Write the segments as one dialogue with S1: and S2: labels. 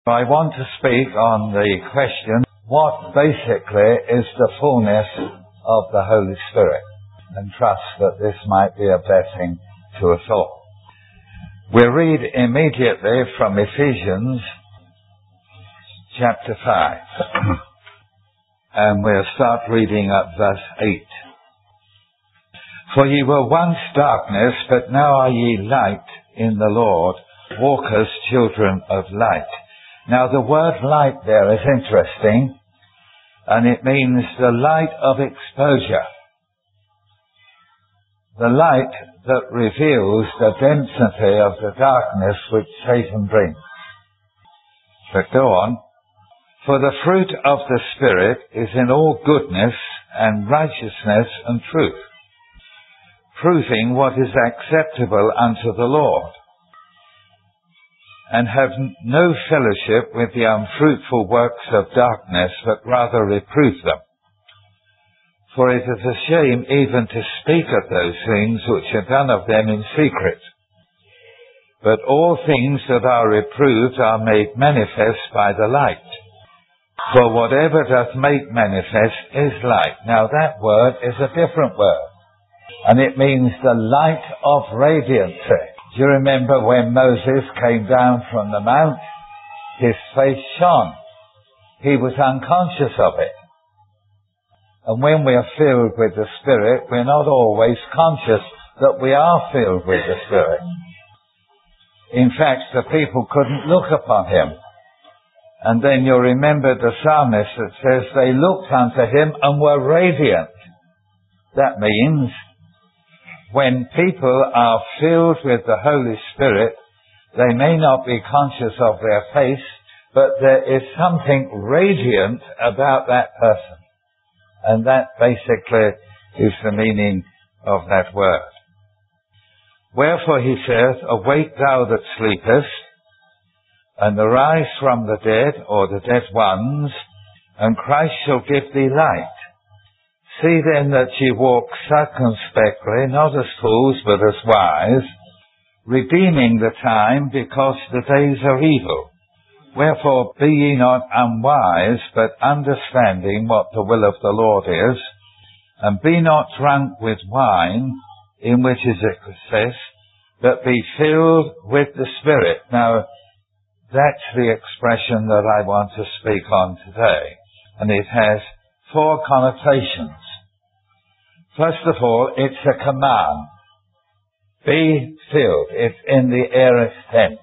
S1: I want to speak on the question, what basically is the fullness of the Holy Spirit? And trust that this might be a blessing to us all. We'll read immediately from Ephesians chapter 5. And we'll start reading at verse 8. For ye were once darkness, but now are ye light in the Lord. Walk as children of light. Now the word light there is interesting, and it means the light of exposure. The light that reveals the density of the darkness which Satan brings. But go on. For the fruit of the Spirit is in all goodness and righteousness and truth, proving what is acceptable unto the Lord, and have no fellowship with the unfruitful works of darkness, but rather reprove them. For it is a shame even to speak of those things which are done of them in secret. But all things that are reproved are made manifest by the light. For whatever doth make manifest is light. Now that word is a different word, and it means the light of radiancy. Do you remember when Moses came down from the mount? His face shone. He was unconscious of it. And when we are filled with the Spirit, we're not always conscious that we are filled with the Spirit. In fact, the people couldn't look upon him. And then you'll remember the psalmist that says they looked unto him and were radiant. That means when people are filled with the Holy Spirit, they may not be conscious of their face, but there is something radiant about that person. And that basically is the meaning of that word. Wherefore he saith, awake thou that sleepest, and arise from the dead, or the dead ones, and Christ shall give thee light. See then that ye walk circumspectly, not as fools, but as wise, redeeming the time, because the days are evil. Wherefore be ye not unwise, but understanding what the will of the Lord is, and be not drunk with wine, in which is excess, but be filled with the Spirit. Now, that's the expression that I want to speak on today, and it has 4 connotations. First of all, it's a command. Be filled. It's in the aorist tense.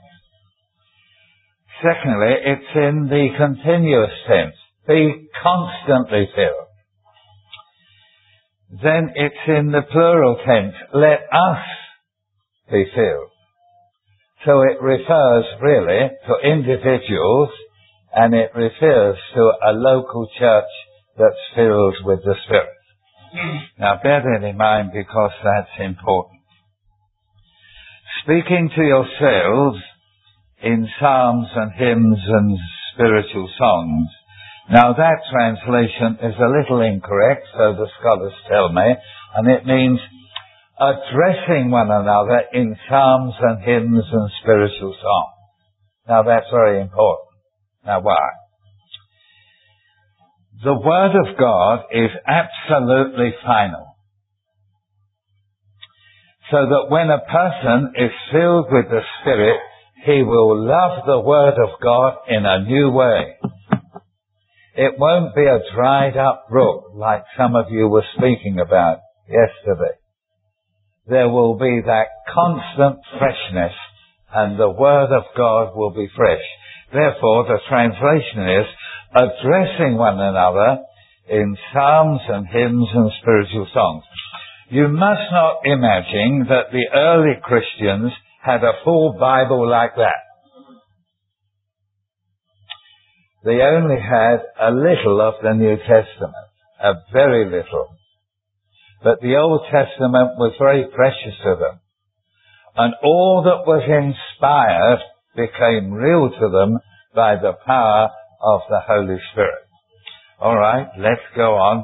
S1: Secondly, it's in the continuous tense. Be constantly filled. Then it's in the plural tense. Let us be filled. So it refers really to individuals, and it refers to a local church that's filled with the Spirit. Now bear that in mind, because that's important. Speaking to yourselves in psalms and hymns and spiritual songs. Now that translation is a little incorrect, so the scholars tell me, and it means addressing one another in psalms and hymns and spiritual songs. Now that's very important. Now why? The Word of God is absolutely final. So that when a person is filled with the Spirit, he will love the Word of God in a new way. It won't be a dried up brook like some of you were speaking about yesterday. There will be that constant freshness, and the Word of God will be fresh. Therefore, the translation is addressing one another in psalms and hymns and spiritual songs. You must not imagine that the early Christians had a full Bible like that. They only had a little of the New Testament, a very little. But the Old Testament was very precious to them. And all that was inspired became real to them by the power of the Holy Spirit. All right, let's go on.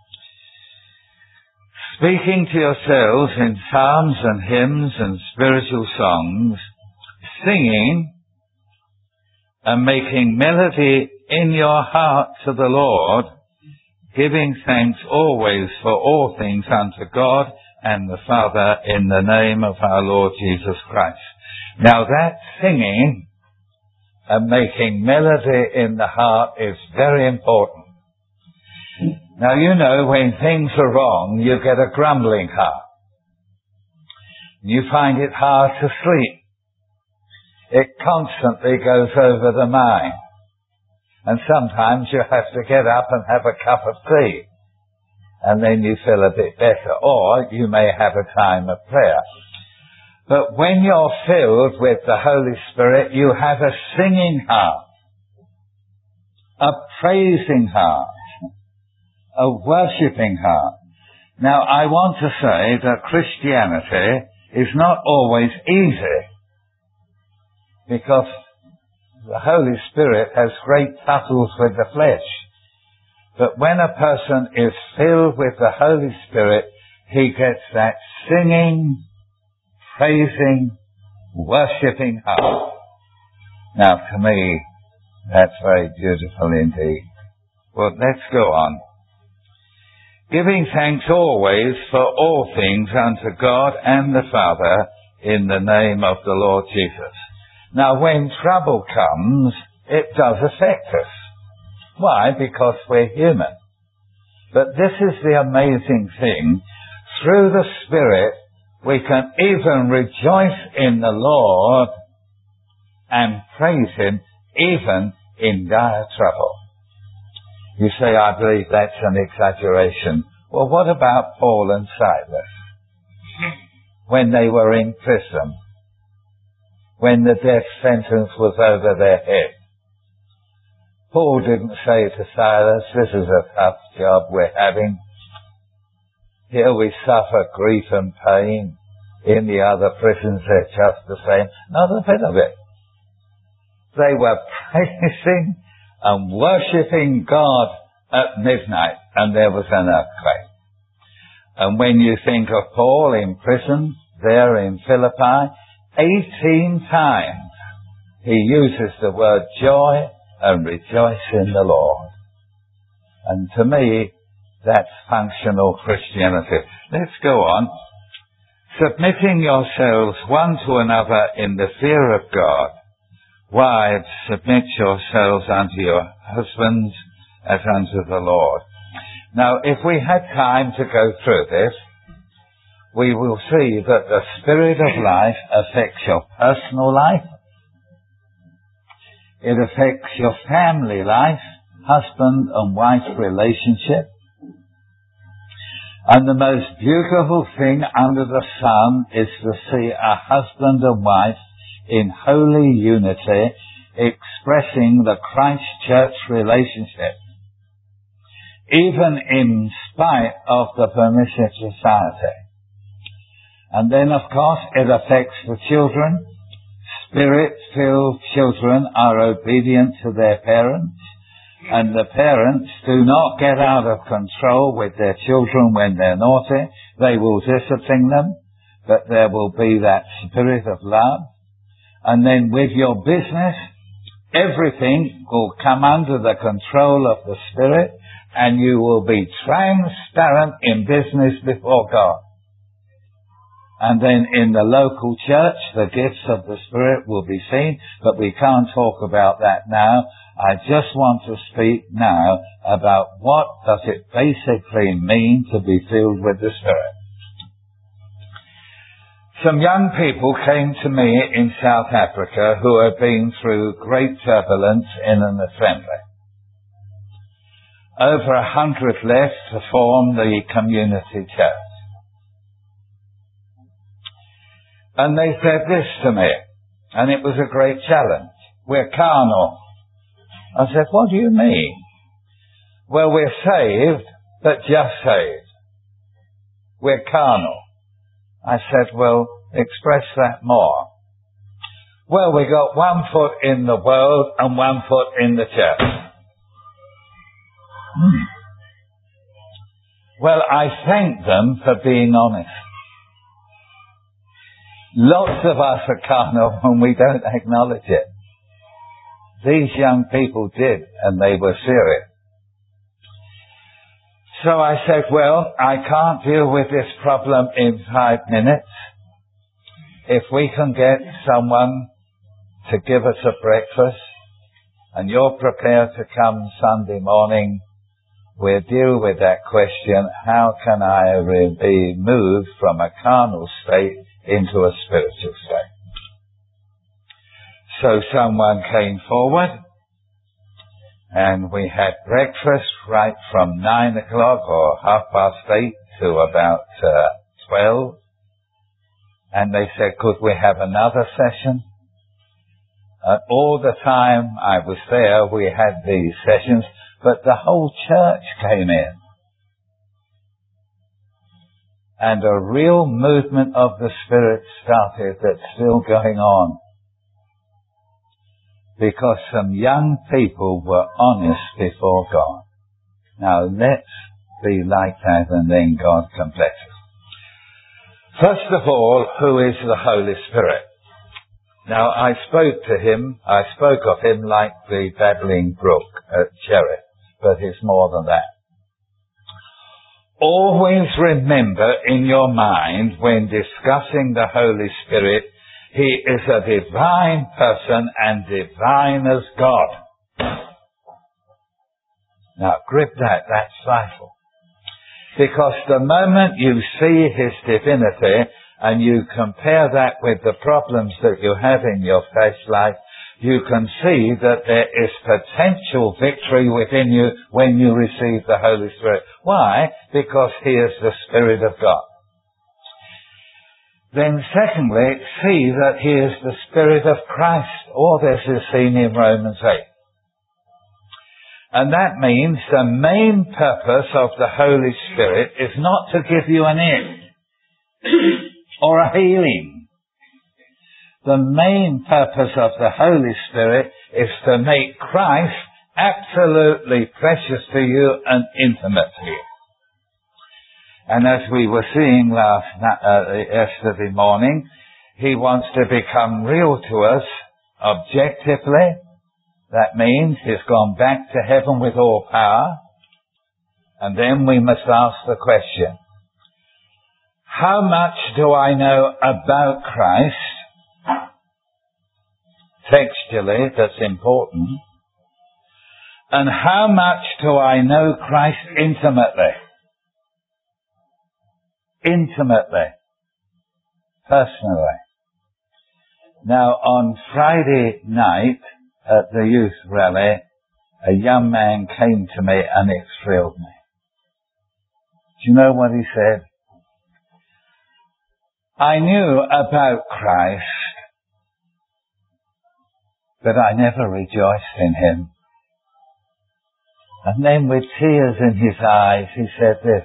S1: Speaking to yourselves in psalms and hymns and spiritual songs, singing and making melody in your heart to the Lord, giving thanks always for all things unto God and the Father in the name of our Lord Jesus Christ. Now that singing and making melody in the heart is very important. Now you know when things are wrong, you get a grumbling heart. You find it hard to sleep. It constantly goes over the mind. And sometimes you have to get up and have a cup of tea. And then you feel a bit better. Or you may have a time of prayer. But when you're filled with the Holy Spirit, you have a singing heart, a praising heart, a worshipping heart. Now I want to say that Christianity is not always easy, because the Holy Spirit has great tussles with the flesh. But when a person is filled with the Holy Spirit, he gets that singing, praising, worshipping heart. Now to me, that's very beautiful indeed. Well, let's go on. Giving thanks always for all things unto God and the Father in the name of the Lord Jesus. Now when trouble comes, it does affect us. Why? Because we're human. But this is the amazing thing. Through the Spirit, we can even rejoice in the Lord and praise Him even in dire trouble. You say, I believe that's an exaggeration. Well, what about Paul and Silas? When they were in prison, when the death sentence was over their head, Paul didn't say to Silas, this is a tough job we're having. Here we suffer grief and pain. In the other prisons they're just the same. Not a bit of it. They were praising and worshipping God at midnight, and there was an earthquake. And when you think of Paul in prison, there in Philippi, 18 times he uses the word joy and rejoice in the Lord. And to me, that's functional Christianity. Let's go on. Submitting yourselves one to another in the fear of God. Wives, submit yourselves unto your husbands as unto the Lord. Now, if we had time to go through this, we will see that the Spirit of life affects your personal life. It affects your family life, husband and wife relationship. And the most beautiful thing under the sun is to see a husband and wife in holy unity, expressing the Christ Church relationship, even in spite of the permissive society. And then, of course, it affects the children. Spirit-filled children are obedient to their parents, and the parents do not get out of control with their children when they're naughty. They will discipline them, but there will be that spirit of love. And then with your business, everything will come under the control of the Spirit, and you will be transparent in business before God. And then in the local church, the gifts of the Spirit will be seen, but we can't talk about that now. I just want to speak now about what does it basically mean to be filled with the Spirit. Some young people came to me in South Africa who had been through great turbulence in an assembly. Over 100 left to form the community church. And they said this to me, and it was a great challenge. We're carnal. I said, what do you mean? Well, we're saved, but just saved. We're carnal. I said, well, express that more. Well, we got one foot in the world and one foot in the church. Well, I thank them for being honest. Lots of us are carnal when we don't acknowledge it. These young people did, and they were serious. So I said, well, I can't deal with this problem in 5 minutes. If we can get someone to give us a breakfast, and you're prepared to come Sunday morning, we'll deal with that question, how can I be moved from a carnal state into a spiritual state? So someone came forward, and we had breakfast right from 9 o'clock or 8:30 to about 12. And they said, could we have another session? All the time I was there, we had these sessions, but the whole church came in. And a real movement of the Spirit started that's still going on. Because some young people were honest before God. Now let's be like that, and then God can bless us. First of all, who is the Holy Spirit? Now I spoke of him like the babbling brook at Cherith, but it's more than that. Always remember in your mind when discussing the Holy Spirit, he is a divine person and divine as God. Now grip that, that's vital. Because the moment you see his divinity and you compare that with the problems that you have in your flesh life, you can see that there is potential victory within you when you receive the Holy Spirit. Why? Because he is the Spirit of God. Then secondly, see that he is the Spirit of Christ. All this is seen in Romans 8. And that means the main purpose of the Holy Spirit is not to give you an end or a healing. The main purpose of the Holy Spirit is to make Christ absolutely precious to you and intimate to you. And as we were seeing yesterday morning, he wants to become real to us objectively. That means he's gone back to heaven with all power. And then we must ask the question, how much do I know about Christ? Textually, that's important. And how much do I know Christ intimately? Intimately. Personally. Now, on Friday night at the youth rally, a young man came to me and it thrilled me. Do you know what he said? I knew about Christ, but I never rejoiced in him. And then with tears in his eyes, he said this,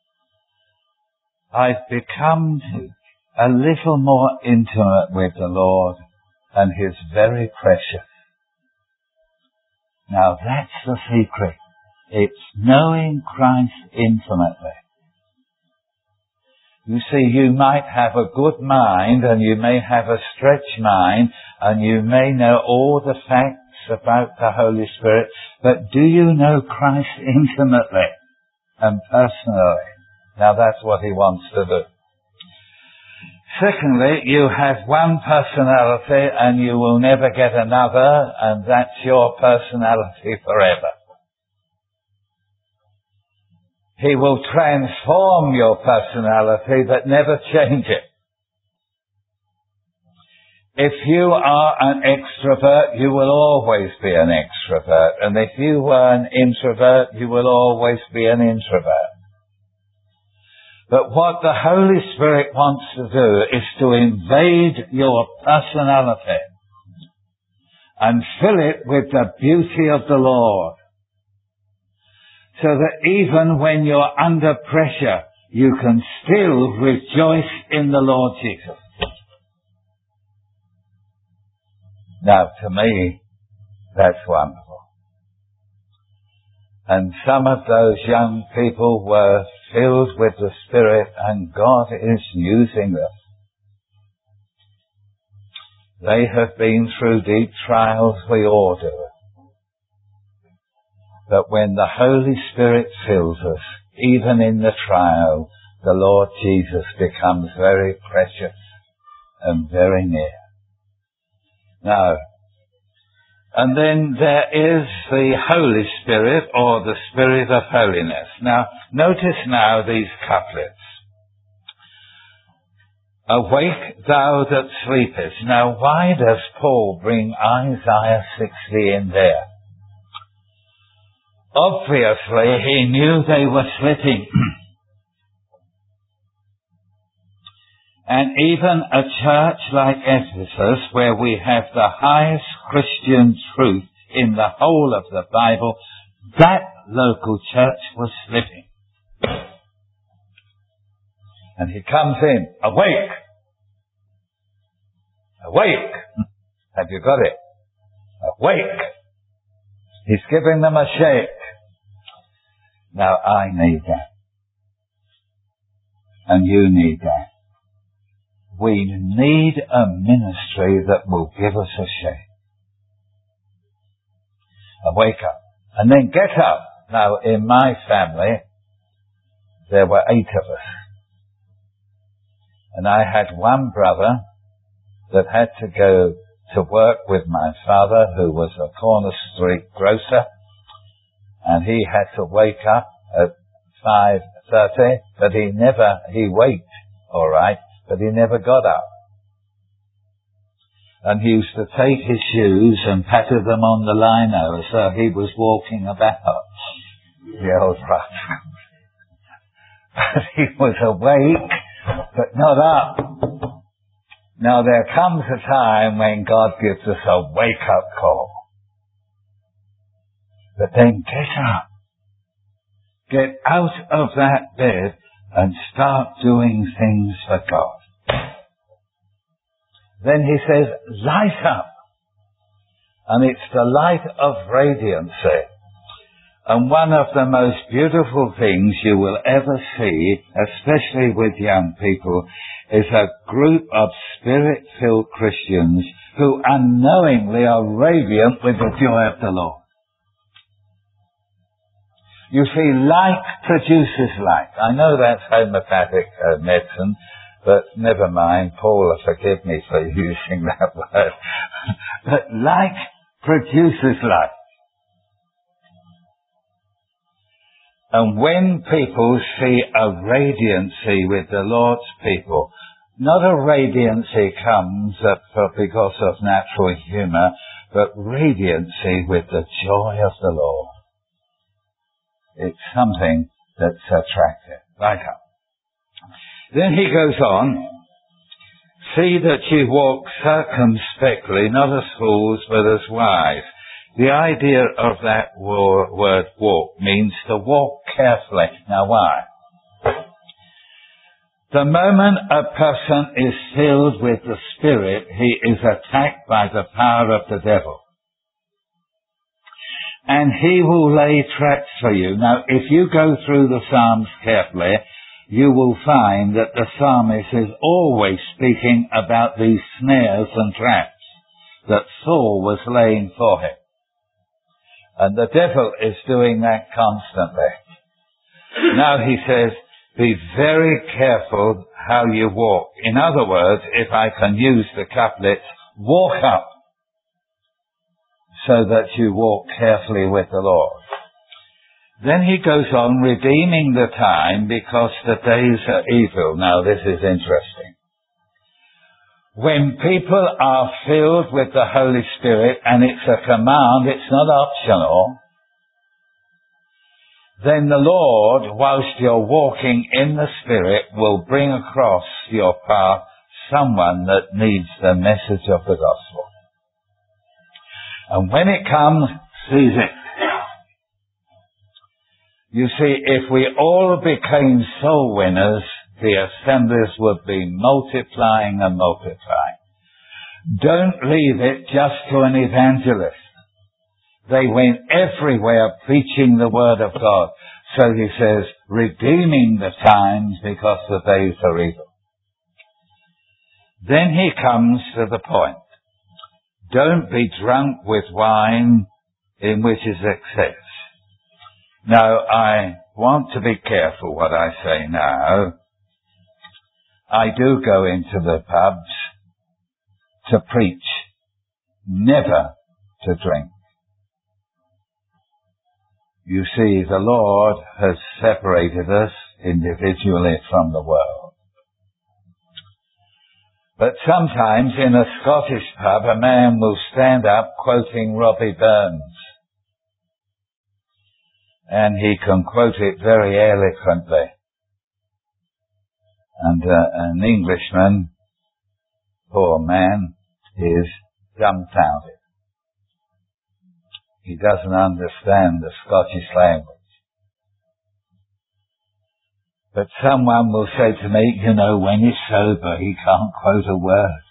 S1: I've become a little more intimate with the Lord, and he's very precious. Now that's the secret. It's knowing Christ intimately. You see, you might have a good mind, and you may have a stretched mind, and you may know all the facts about the Holy Spirit, but do you know Christ intimately and personally? Now that's what he wants to do. Secondly, you have one personality and you will never get another, and that's your personality forever. He will transform your personality but never change it. If you are an extrovert, you will always be an extrovert. And if you were an introvert, you will always be an introvert. But what the Holy Spirit wants to do is to invade your personality and fill it with the beauty of the Lord. So that even when you're under pressure, you can still rejoice in the Lord Jesus. Now, to me, that's wonderful. And some of those young people were filled with the Spirit, and God is using them. They have been through deep trials, we all do. But when the Holy Spirit fills us, even in the trial, the Lord Jesus becomes very precious and very near. Now, and then there is the Holy Spirit, or the Spirit of holiness. Now, notice now these couplets. Awake, thou that sleepest. Now, why does Paul bring Isaiah 60 in there? Obviously, he knew they were sleeping. And even a church like Ephesus, where we have the highest Christian truth in the whole of the Bible, that local church was sleeping. And he comes in, awake! Awake! Have you got it? Awake! He's giving them a shake. Now I need that. And you need that. We need a ministry that will give us a shake. And wake up. And then get up. Now, in my family, there were 8 of us. And I had one brother that had to go to work with my father, who was a corner street grocer. And he had to wake up at 5:30, but he waked, all right. But he never got up. And he used to take his shoes and patter them on the lino as though he was walking about. The old rascal. But he was awake, but not up. Now there comes a time when God gives us a wake-up call. But then get up. Get out of that bed and start doing things for God. Then he says, light up. And it's the light of radiancy. And one of the most beautiful things you will ever see, especially with young people, is a group of Spirit-filled Christians who unknowingly are radiant with the joy of the Lord. You see, like produces like. I know that's homeopathic medicine, but never mind. Paul, forgive me for using that word. But like produces like. And when people see a radiancy with the Lord's people, not a radiancy comes because of natural humour, but radiancy with the joy of the Lord. It's something that's attractive. Right up. Then he goes on, see that you walk circumspectly, not as fools, but as wise. The idea of that word walk means to walk carefully. Now why? The moment a person is filled with the Spirit, he is attacked by the power of the devil. And he will lay traps for you. Now, if you go through the Psalms carefully, you will find that the psalmist is always speaking about these snares and traps that Saul was laying for him. And the devil is doing that constantly. Now he says, be very careful how you walk. In other words, if I can use the couplets, walk up so that you walk carefully with the Lord. Then he goes on, redeeming the time because the days are evil. Now this is interesting. When people are filled with the Holy Spirit, and it's a command, it's not optional, then the Lord, whilst you're walking in the Spirit, will bring across your path someone that needs the message of the gospel. And when it comes, seize it. You see, if we all became soul winners, the assemblies would be multiplying and multiplying. Don't leave it just to an evangelist. They went everywhere preaching the word of God. So he says, redeeming the times because the days are evil. Then he comes to the point. Don't be drunk with wine in which is excess. Now, I want to be careful what I say now. I do go into the pubs to preach, never to drink. You see, the Lord has separated us individually from the world. But sometimes in a Scottish pub, a man will stand up quoting Robbie Burns. And he can quote it very eloquently. And an Englishman, poor man, is dumbfounded. He doesn't understand the Scottish language. But someone will say to me, you know, when he's sober, he can't quote a word.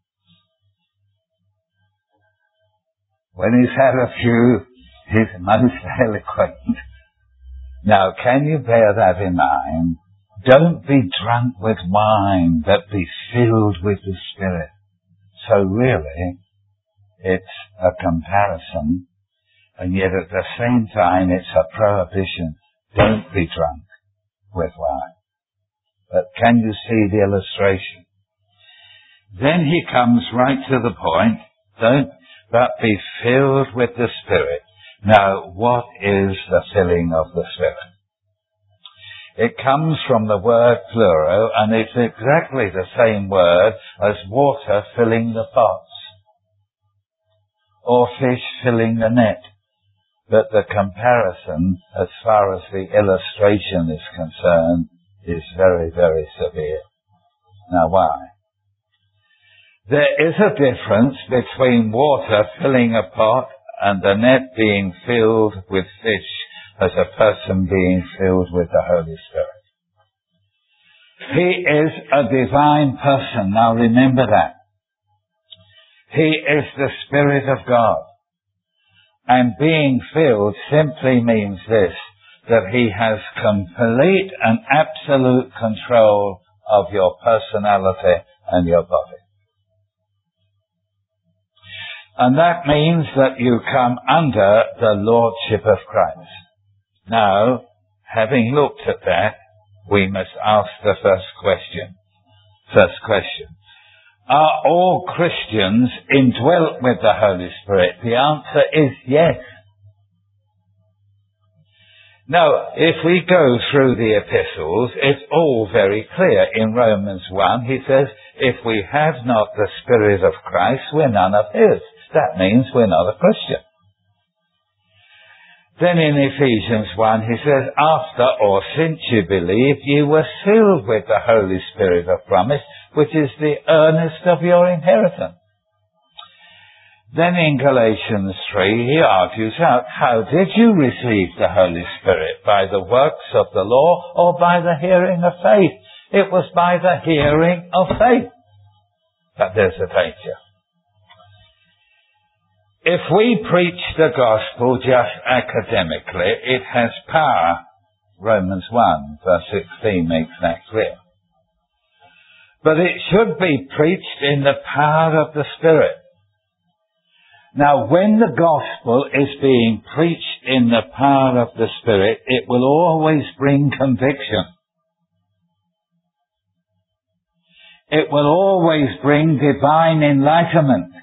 S1: When he's had a few, he's most eloquent. Now, can you bear that in mind? Don't be drunk with wine, but be filled with the Spirit. So really, it's a comparison, and yet at the same time it's a prohibition. Don't be drunk with wine. But can you see the illustration? Then he comes right to the point, but be filled with the Spirit. Now, what is the filling of the Spirit? It comes from the word pluro, and it's exactly the same word as water filling the pots, or fish filling the net. But the comparison, as far as the illustration is concerned, is very, very severe. Now, why? There is a difference between water filling a pot and the net being filled with fish as a person being filled with the Holy Spirit. He is a divine person. Now remember that. He is the Spirit of God. And being filled simply means this, that He has complete and absolute control of your personality and your body. And that means that you come under the Lordship of Christ. Now, having looked at that, we must ask the first question. Are all Christians indwelt with the Holy Spirit? The answer is yes. Now, if we go through the epistles, it's all very clear. In Romans 1, he says, if we have not the Spirit of Christ, we're none of His. That means we're not a Christian. Then in Ephesians 1, he says, after or since you believed, you were filled with the Holy Spirit of promise, which is the earnest of your inheritance. Then in Galatians 3, he argues out, how did you receive the Holy Spirit? By the works of the law or by the hearing of faith? It was by the hearing of faith. But there's a danger. If we preach the gospel just academically, it has power. Romans 1, verse 16 makes that clear. But it should be preached in the power of the Spirit. Now, when the gospel is being preached in the power of the Spirit, it will always bring conviction. It will always bring divine enlightenment.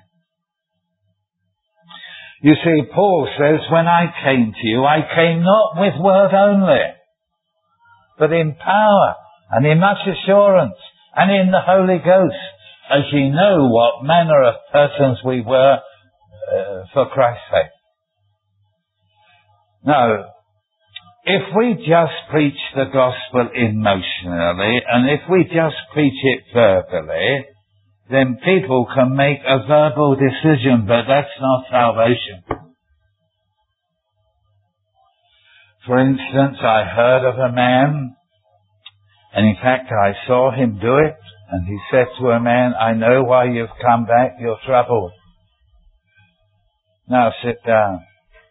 S1: You see, Paul says, when I came to you, I came not with word only, but in power and in much assurance and in the Holy Ghost, as ye know what manner of persons we were for Christ's sake. Now, if we just preach the gospel emotionally, and if we just preach it verbally, then people can make a verbal decision, but that's not salvation. For instance, I heard of a man, and in fact I saw him do it, and he said to a man, I know why you've come back, you're troubled. Now sit down.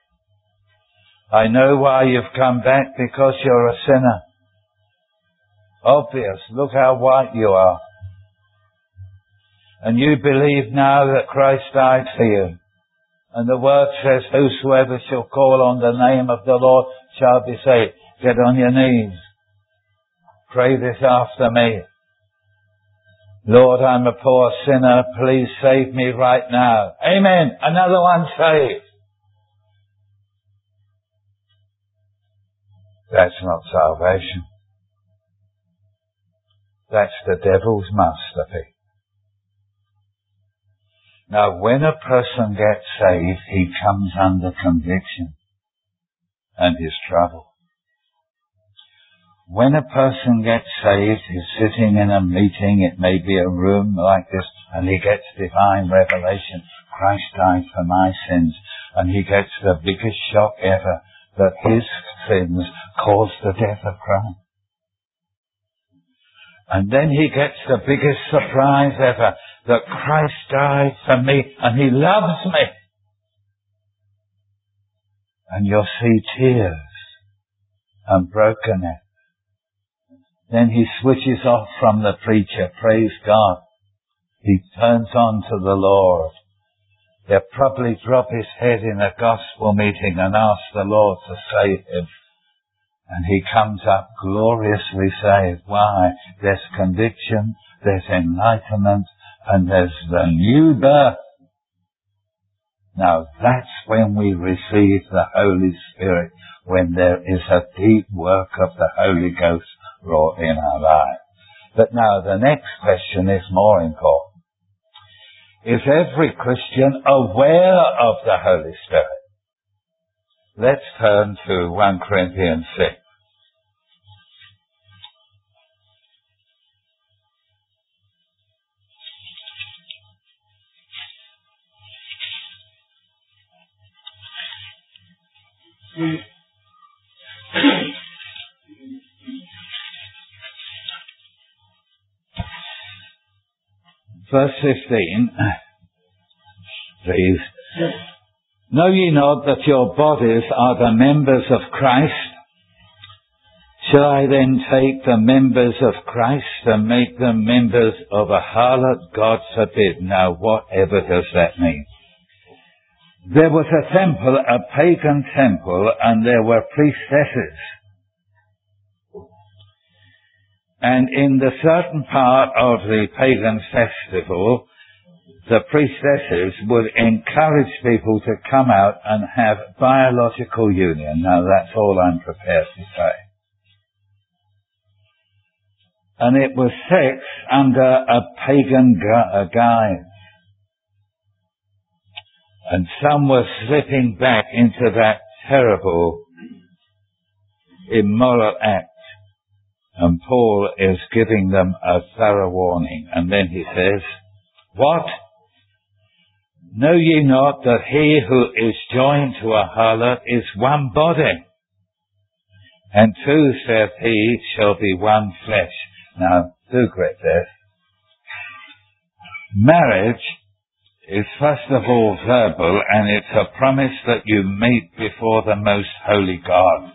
S1: I know why you've come back, because you're a sinner. Obvious, look how white you are. and you believe now that Christ died for you, and the word says, whosoever shall call on the name of the Lord shall be saved. Get on your knees. Pray this after me. Lord, I'm a poor sinner. Please save me right now. Amen. Another one saved. That's not salvation. That's the devil's masterpiece. Now, when a person gets saved, he comes under conviction and is troubled. When a person gets saved, he's sitting in a meeting, it may be a room like this, and he gets divine revelation. Christ died for my sins. And he gets the biggest shock ever that his sins caused the death of Christ. And then he gets the biggest surprise ever that Christ died for me and he loves me. And you'll see tears and brokenness. Then he switches off from the preacher, praise God. He turns on to the Lord. He'll probably drop his head in a gospel meeting and ask the Lord to save him. And he comes up gloriously saved. Why? There's conviction, there's enlightenment, and there's the new birth. Now that's when we receive the Holy Spirit, when there is a deep work of the Holy Ghost wrought in our lives. But now the next question is more important. Is every Christian aware of the Holy Spirit? Let's turn to 1 Corinthians 6. Verse 15, please. Know ye not that your bodies are the members of Christ? Shall I then take the members of Christ and make them members of a harlot? God forbid. Now, whatever does that mean? There was a temple, a pagan temple, and there were priestesses. And in the certain part of the pagan festival, the priestesses would encourage people to come out and have biological union. Now that's all I'm prepared to say. And it was sex under a pagan guise. And some were slipping back into that terrible, immoral act. And Paul is giving them a thorough warning. And then he says, what? Know ye not that he who is joined to a harlot is one body? And two, saith he, shall be one flesh. Now, do get this. Marriage is first of all verbal, and it's a promise that you meet before the most holy God.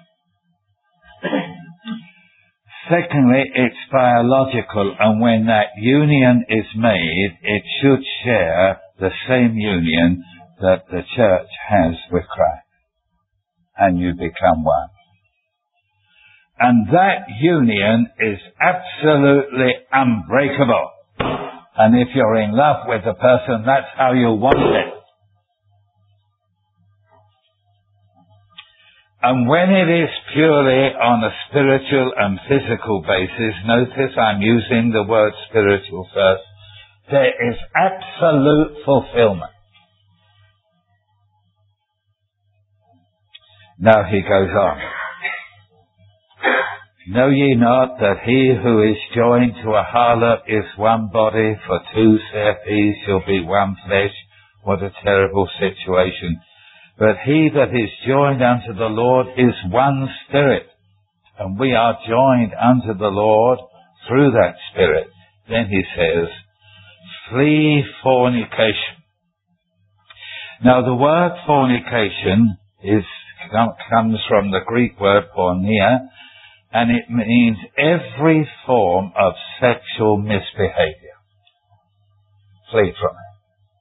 S1: Secondly, it's biological, and when that union is made, it should share the same union that the church has with Christ. And you become one. And that union is absolutely unbreakable. And if you're in love with the person, that's how you want it. And when it is purely on a spiritual and physical basis, notice I'm using the word spiritual first, there is absolute fulfillment. Now he goes on. Know ye not that he who is joined to a harlot is one body, for two, saith he, shall be one flesh? What a terrible situation. But he that is joined unto the Lord is one spirit. And we are joined unto the Lord through that spirit. Then he says, flee fornication. Now the word fornication comes from the Greek word porneia, and it means every form of sexual misbehavior. flee from it.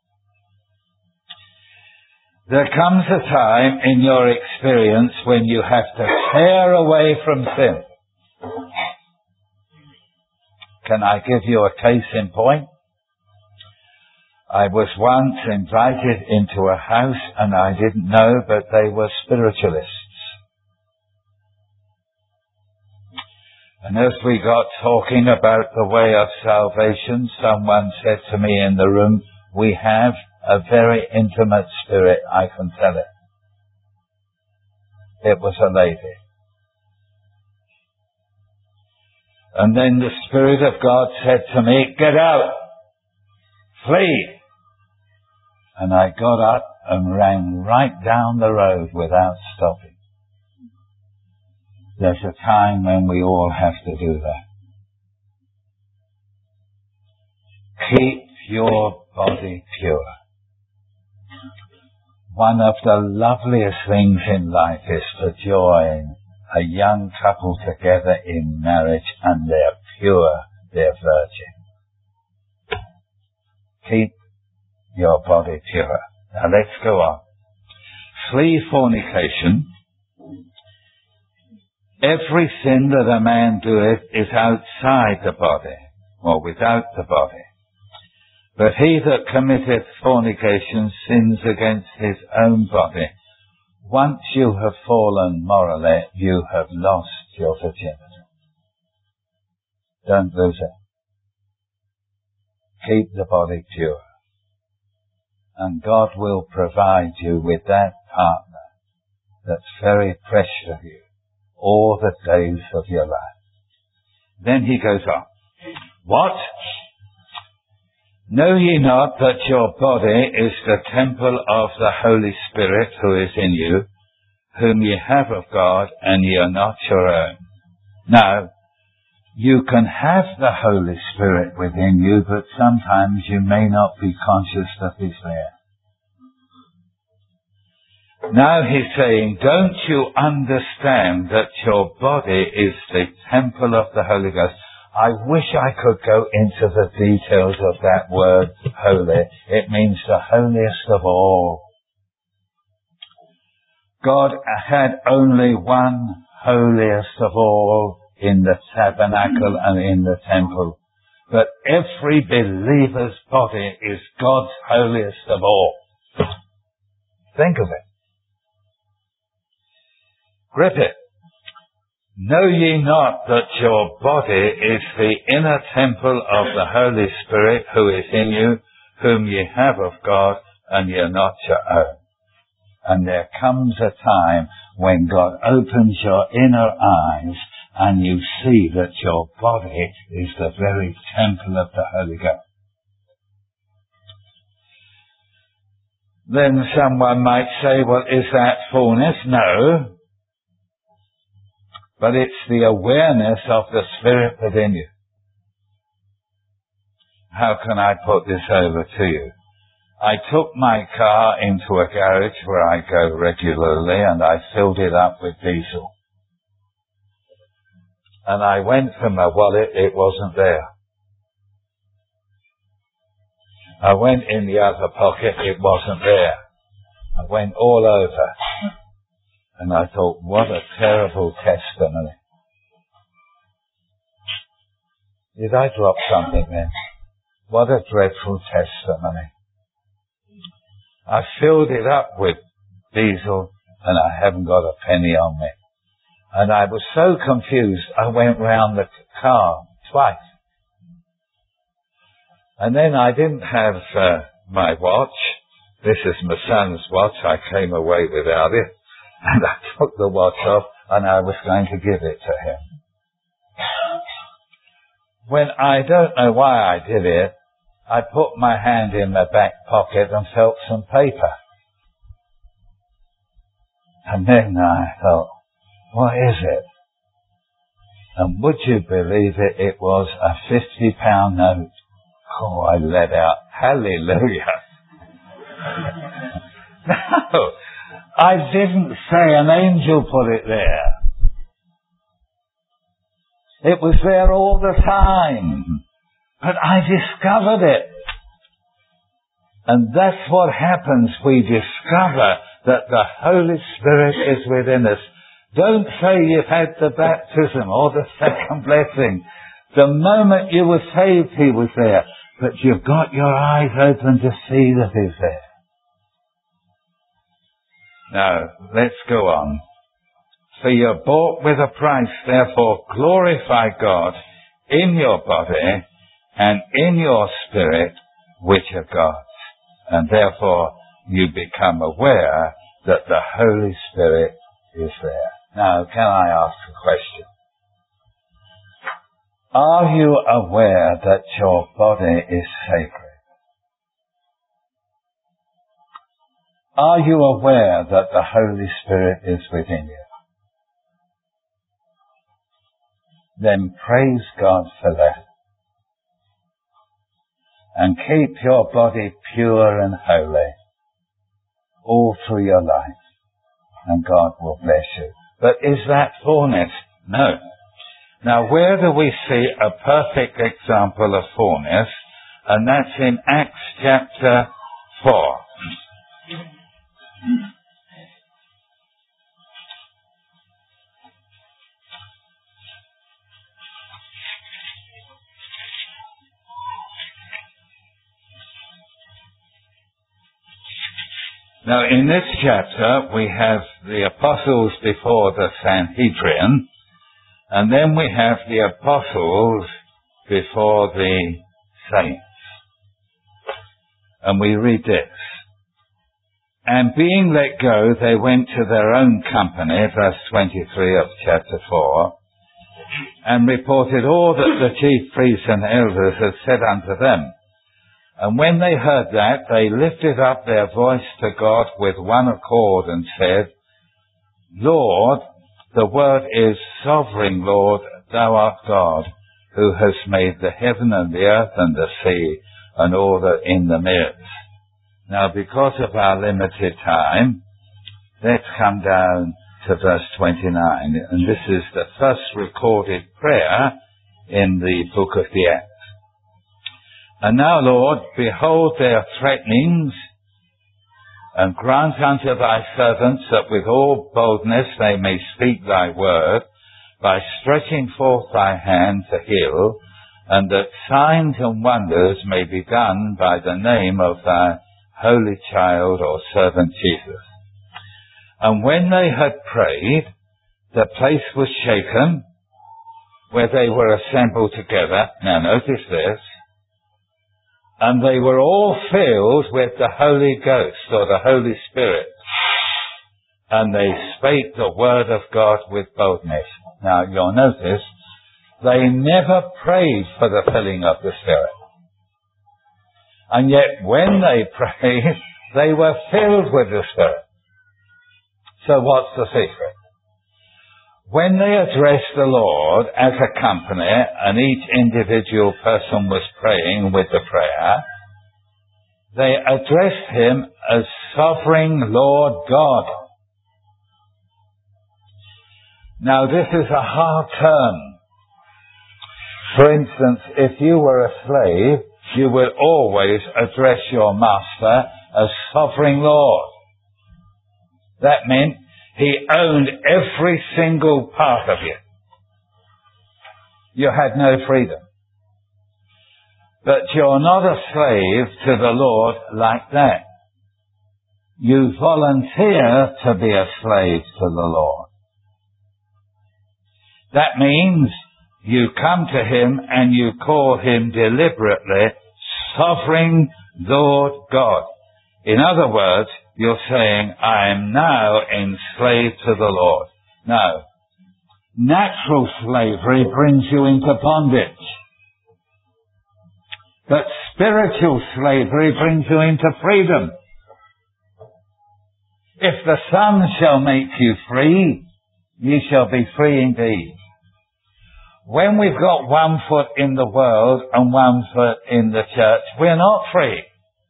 S1: There comes a time in your experience when you have to tear away from sin. Can I give you a case in point? I was once invited into a house and I didn't know, but they were spiritualists. And as we got talking about the way of salvation, someone said to me in the room, we have a very intimate spirit, I can tell it. It was a lady. And then the Spirit of God said to me, get out, flee. And I got up and ran right down the road without stopping. There's a time when we all have to do that. Keep your body pure. One of the loveliest things in life is to join a young couple together in marriage and they're pure, they're virgin. Keep your body pure. Now let's go on. Flee fornication. Every sin that a man doeth is outside the body, or without the body. But he that committeth fornication sins against his own body. Once you have fallen morally, you have lost your virginity. Don't lose it. Keep the body pure. And God will provide you with that partner that's very precious to you all the days of your life. Then he goes on. What? Know ye not that your body is the temple of the Holy Spirit who is in you, whom ye have of God, and ye are not your own? Now, you can have the Holy Spirit within you, but sometimes you may not be conscious that He's there. Now he's saying, don't you understand that your body is the temple of the Holy Ghost? I wish I could go into the details of that word, holy. It means the holiest of all. God had only one holiest of all in the tabernacle and in the temple. But every believer's body is God's holiest of all. Think of it. Grip it. Know ye not that your body is the inner temple of the Holy Spirit who is in you, whom ye have of God, and ye are not your own? And there comes a time when God opens your inner eyes and you see that your body is the very temple of the Holy Ghost. Then someone might say, well, is that fullness? No. But it's the awareness of the Spirit within you. How can I put this over to you? I took my car into a garage where I go regularly and I filled it up with diesel. And I went for my wallet, it wasn't there. I went in the other pocket, it wasn't there. I went all over. And I thought, what a terrible testimony. Did I drop something then? What a dreadful testimony. I filled it up with diesel and I haven't got a penny on me. And I was so confused, I went round the car twice. And then I didn't have my watch. This is my son's watch. I came away without it. And I took the watch off and I was going to give it to him. When I don't know why I did it, I put my hand in my back pocket and felt some paper. And then I thought, what is it? And would you believe it, it was a £50 note. Oh, I let out, hallelujah. No. I didn't say an angel put it there. It was there all the time. But I discovered it. And that's what happens. We discover that the Holy Spirit is within us. Don't say you've had the baptism or the second blessing. The moment you were saved, He was there. But you've got your eyes open to see that He's there. Now, let's go on. For you're bought with a price, therefore glorify God in your body and in your spirit, which are God's. And therefore you become aware that the Holy Spirit is there. Now, can I ask a question? Are you aware that your body is sacred? Are you aware that the Holy Spirit is within you? Then praise God for that. And keep your body pure and holy all through your life. And God will bless you. But is that fullness? No. Now, where do we see a perfect example of fullness? And that's in Acts chapter 4. Now, in this chapter, we have the apostles before the Sanhedrin, and then we have the apostles before the saints. And we read this. And being let go, they went to their own company, verse 23 of chapter 4, and reported all that the chief priests and elders had said unto them. And when they heard that, they lifted up their voice to God with one accord and said, Lord, the word is, Sovereign Lord, thou art God, who hast made the heaven and the earth and the sea and all that in them is. Now, because of our limited time, let's come down to verse 29. And this is the first recorded prayer in the book of the Acts. And now, Lord, behold their threatenings, and grant unto thy servants that with all boldness they may speak thy word, by stretching forth thy hand to heal, and that signs and wonders may be done by the name of thy holy child or servant Jesus. And when they had prayed, the place was shaken, where they were assembled together. Now notice this. And they were all filled with the Holy Ghost, or the Holy Spirit. And they spake the word of God with boldness. Now, you'll notice, they never prayed for the filling of the Spirit. And yet, when they prayed, they were filled with the Spirit. So what's the secret? When they addressed the Lord as a company, and each individual person was praying with the prayer, they addressed Him as Sovereign Lord God. Now, this is a hard term. For instance, if you were a slave, you would always address your master as Sovereign Lord. That meant He owned every single part of you. You had no freedom. But you're not a slave to the Lord like that. You volunteer to be a slave to the Lord. That means you come to Him and you call Him deliberately Sovereign Lord God. In other words, you're saying, I am now enslaved to the Lord. No. Natural slavery brings you into bondage. But spiritual slavery brings you into freedom. If the Son shall make you free, ye shall be free indeed. When we've got one foot in the world and one foot in the church, we're not free.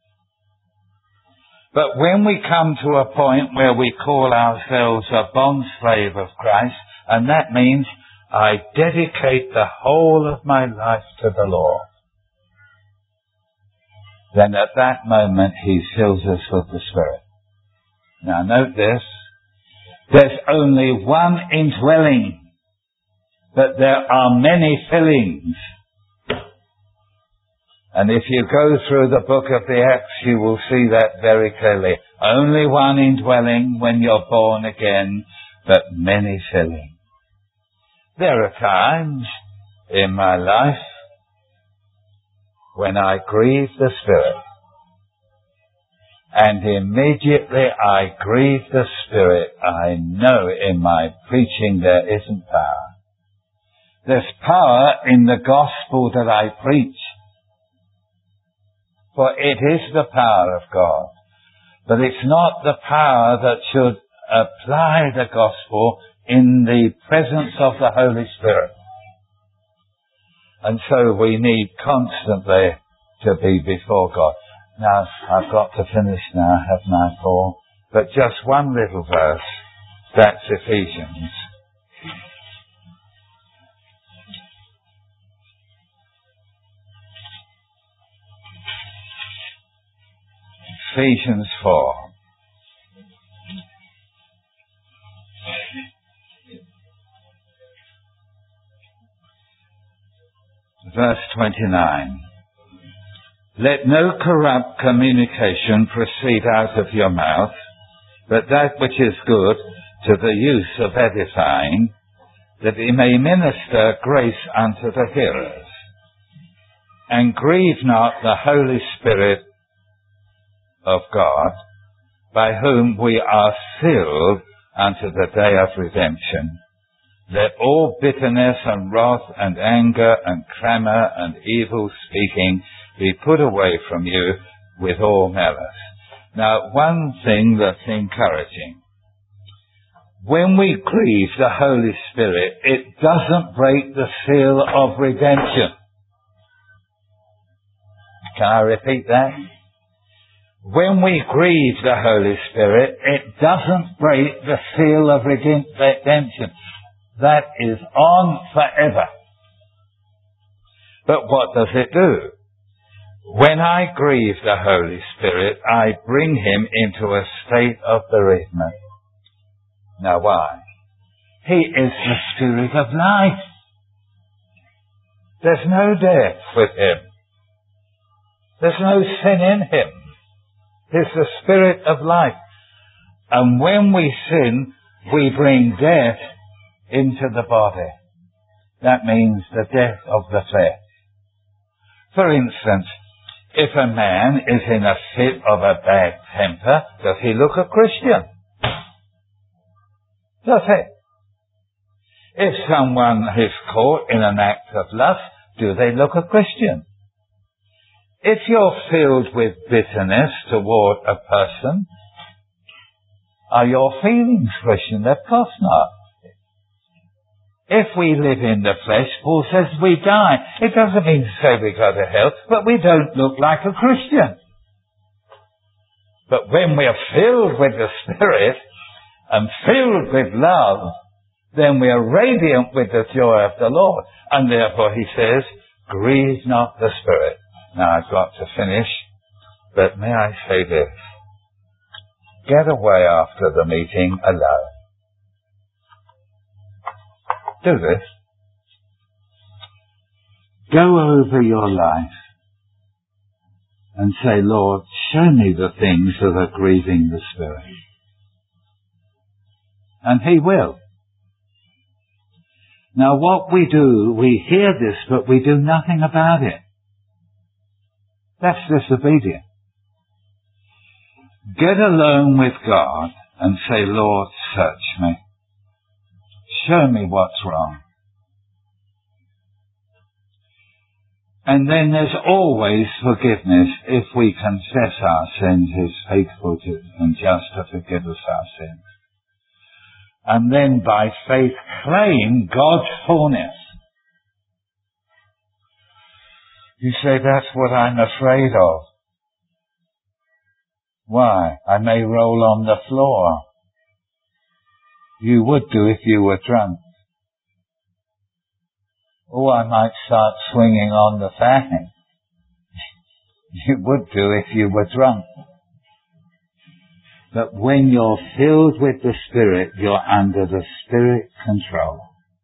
S1: But when we come to a point where we call ourselves a bondslave of Christ, and that means I dedicate the whole of my life to the Lord. then at that moment He fills us with the Spirit. Now note this. There's only one indwelling, but there are many fillings. And if you go through the book of the Acts, you will see that very clearly. Only one indwelling when you're born again, but many fillings. There are times in my life when I grieve the Spirit. And immediately I grieve the Spirit, I know in my preaching there isn't power. There's power in the gospel that I preach. For it is the power of God. But it's not the power that should apply the gospel in the presence of the Holy Spirit. And so we need constantly to be before God. Now, I've got to finish now, haven't I, Paul? But just one little verse. That's Ephesians. Ephesians 4. Verse 29. Let no corrupt communication proceed out of your mouth, but that which is good to the use of edifying, that he may minister grace unto the hearers. And grieve not the Holy Spirit of God, by whom we are sealed unto the day of redemption. Let all bitterness and wrath and anger and clamour and evil speaking be put away from you with all malice. Now, one thing that's encouraging. When we grieve the Holy Spirit, it doesn't break the seal of redemption. Can I repeat that? When we grieve the Holy Spirit, it doesn't break the seal of redemption. That is on forever. But what does it do? When I grieve the Holy Spirit, I bring him into a state of bereavement. Now why? He is the Spirit of life. There's no death with him. There's no sin in him. He's the Spirit of life. And when we sin, we bring death into the body. That means the death of the flesh. For instance, if a man is in a fit of a bad temper, does he look a Christian? Does he? If someone is caught in an act of lust, do they look a Christian? If you're filled with bitterness toward a person, are your feelings Christian? Of course not. If we live in the flesh, Paul says we die. It doesn't mean to say we go to hell, but we don't look like a Christian. But when we are filled with the Spirit and filled with love, then we are radiant with the joy of the Lord. And therefore he says, grieve not the Spirit. Now I've got to finish, but may I say this? Get away after the meeting alone. Do this. Go over your life and say, Lord, show me the things that are grieving the Spirit. And he will. Now what we do, we hear this, but we do nothing about it. That's disobedience. Get alone with God and say, Lord, search me. Show me what's wrong. And then there's always forgiveness. If we confess our sins, He's faithful and just to forgive us our sins. And then by faith claim God's fullness. You say, that's what I'm afraid of. Why? I may roll on the floor. You would do if you were drunk. Or I might start swinging on the fan. You would do if you were drunk. But when you're filled with the Spirit, you're under the Spirit control.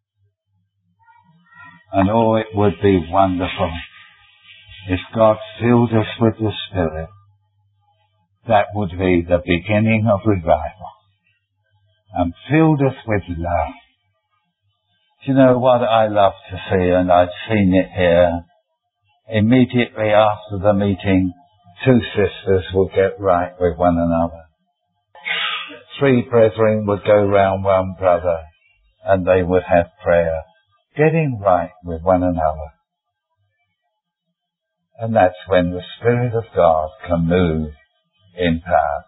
S1: And oh, it would be wonderful if God filled us with the Spirit. That would be the beginning of revival. And filled us with love. Do you know what I love to see, and I've seen it here? Immediately after the meeting, 2 sisters would get right with one another. 3 brethren would go round one brother, and they would have prayer, getting right with one another. And that's when the Spirit of God can move in power.